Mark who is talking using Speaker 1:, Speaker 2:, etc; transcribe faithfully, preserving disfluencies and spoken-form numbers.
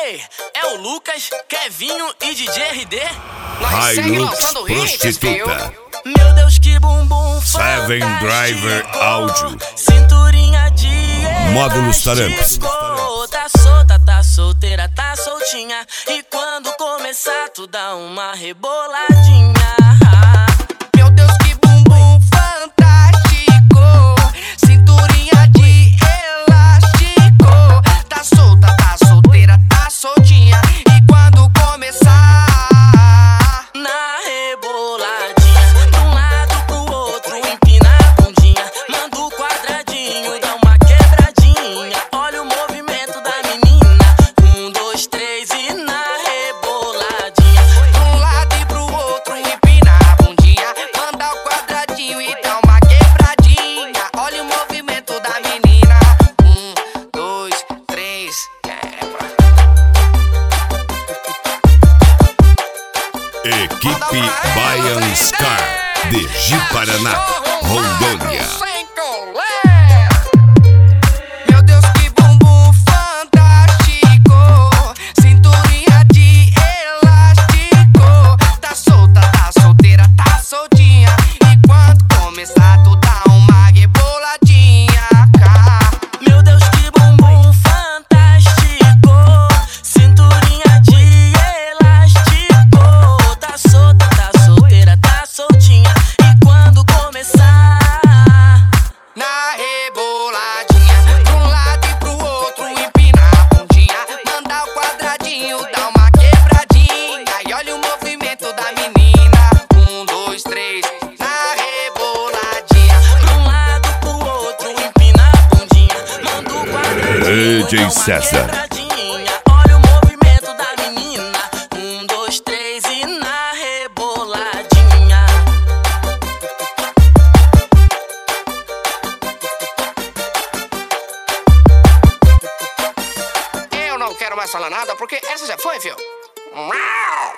Speaker 1: Ei, é o Lucas, Kevinho e D J R D.
Speaker 2: Nós segue lançando hits, filho.
Speaker 1: Meu Deus, que bumbum
Speaker 3: Seven Driver Áudio.
Speaker 1: Cinturinha de
Speaker 3: Módulos Taramps.
Speaker 1: Tá solta, tá solteira, tá soltinha. E quando começar, tu dá uma reboladinha.
Speaker 2: Meu Deus, que bumbum fantástico. Cinturinha de elástico. Tá solta, tá solteira, tá soltinha. E quando começar,
Speaker 1: na reboladinha, de um lado pro outro, empina a bundinha, manda o quadradinho, dá uma quebradinha. Olha o movimento da menina. Um, dois, três e na reboladinha.
Speaker 2: de um lado e pro outro, empina a bundinha, manda o quadradinho e dá uma quebradinha. Olha o movimento da menina. Um, dois, três, quebra.
Speaker 3: Equipe Baian Scar de Ji-Paraná, Rondônia.
Speaker 2: Sem colher. Meu Deus, que bumbum fantástico. Cinturinha de elástico. Tá solta, tá solteira, tá soltinha. E quando começar, tu dá uma reboladinha. Cá.
Speaker 1: Meu Deus, que bumbum fantástico. Cinturinha de elástico. Tá solta, tá solteira, tá soltinha. E quando começar,
Speaker 2: Na reboladinha, de um lado e pro outro, empina a bundinha, manda o quadradinho, dá uma quebradinha. E olha o movimento da menina. Um, dois, três, na reboladinha.
Speaker 1: de um lado pro outro, empina a bundinha, manda o quadradinho,
Speaker 3: D J
Speaker 1: dá uma
Speaker 3: César.
Speaker 1: quebradinha. Olha o movimento da menina. Um, dois, três e na reboladinha.
Speaker 2: Eu não quero mais falar nada porque essa já foi, viu?